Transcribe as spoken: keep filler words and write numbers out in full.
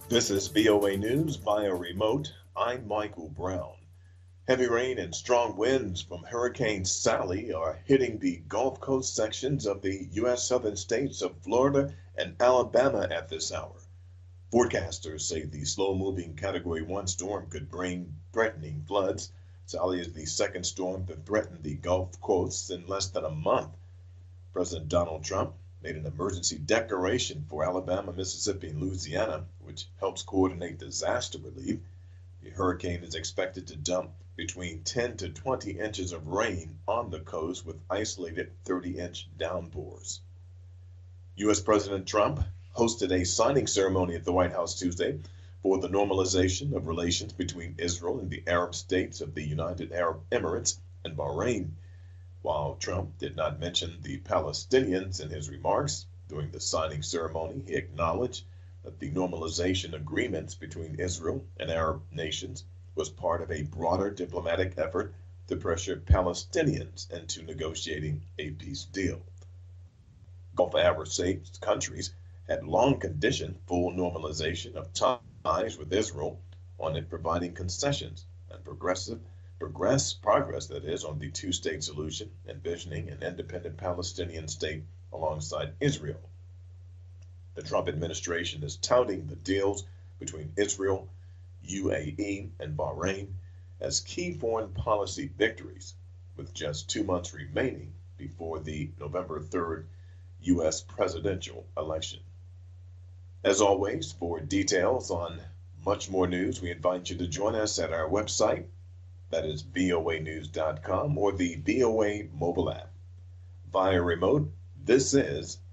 This is V O A News via remote. I'm Michael Brown. Heavy rain and strong winds from Hurricane Sally are hitting the Gulf Coast sections of the U S southern states of Florida and Alabama at this hour. Forecasters say the slow-moving Category one storm could bring threatening floods. Sally is the second storm to threaten the Gulf coasts in less than a month. President Donald Trump made an emergency declaration for Alabama, Mississippi, and Louisiana, which helps coordinate disaster relief. The hurricane is expected to dump between ten to twenty inches of rain on the coast with isolated thirty inch downpours. U S President Trump hosted a signing ceremony at the White House Tuesday for the normalization of relations between Israel and the Arab states of the United Arab Emirates and Bahrain. While Trump did not mention the Palestinians in his remarks during the signing ceremony, he acknowledged that the normalization agreements between Israel and Arab nations was part of a broader diplomatic effort to pressure Palestinians into negotiating a peace deal. Gulf Arab states countries had long conditioned full normalization of ties with Israel on it providing concessions and progressive progress progress that is on the two-state solution, envisioning an independent Palestinian state alongside Israel. The Trump administration is touting the deals between Israel, U A E, and Bahrain as key foreign policy victories, with just two months remaining before the November third U S presidential election. As always, for details on much more news, we invite you to join us at our website, that is V O A news dot com, or the V O A mobile app. Via remote, this is